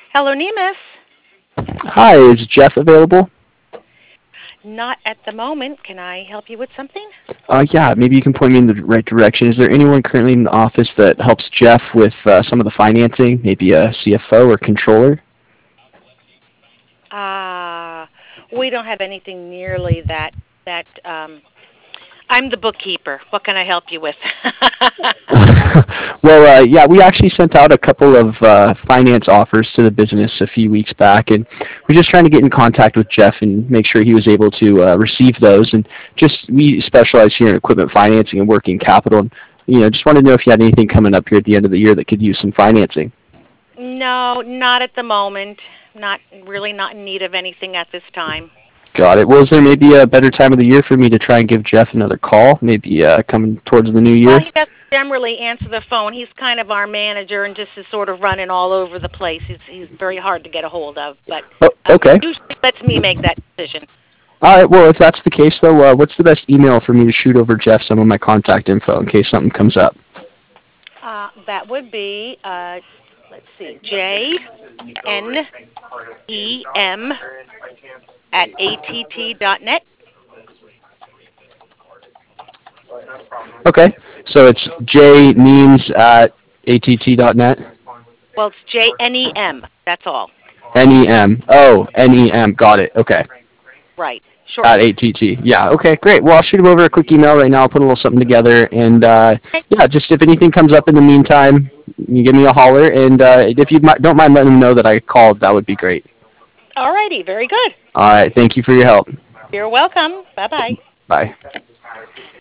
Hello, Nemus. Hi, is Jeff available? Not at the moment. Can I help you with something? Yeah, maybe you can point me in the right direction. Is there anyone currently in the office that helps Jeff with some of the financing? Maybe a CFO or controller? Uh, we don't have anything nearly that. I'm the bookkeeper. What can I help you with? Well, yeah, we actually sent out a couple of finance offers to the business a few weeks back, and we're just trying to get in contact with Jeff and make sure he was able to receive those. And just we specialize here in equipment financing and working capital. And, just wanted to know if you had anything coming up here at the end of the year that could use some financing. No, not at the moment. Not really not in need of anything at this time. Got it. Well, is there maybe a better time of the year for me to try and give Jeff another call? Maybe coming towards the new Well, year? he doesn't generally answer the phone. He's kind of our manager and just is sort of running all over the place. He's very hard to get a hold of, but Oh, okay. usually lets me make that decision. All right. Well, if that's the case, though, what's the best email for me to shoot over Jeff some of my contact info in case something comes up? That would be let's see, JNEM@att.net. Okay. So it's jneems at att.net. Well, it's JNEM. That's all. NEM. Oh, NEM. Got it. Okay. Right. At Shortened. ATT. Yeah. Okay. Great. Well, I'll shoot him over a quick email right now. I'll put a little something together, and Okay. yeah, just if anything comes up in the meantime, you give me a holler, and if you don't mind letting him know that I called, that would be great. All righty. Very good. All right. Thank you for your help. You're welcome. Bye bye. Bye.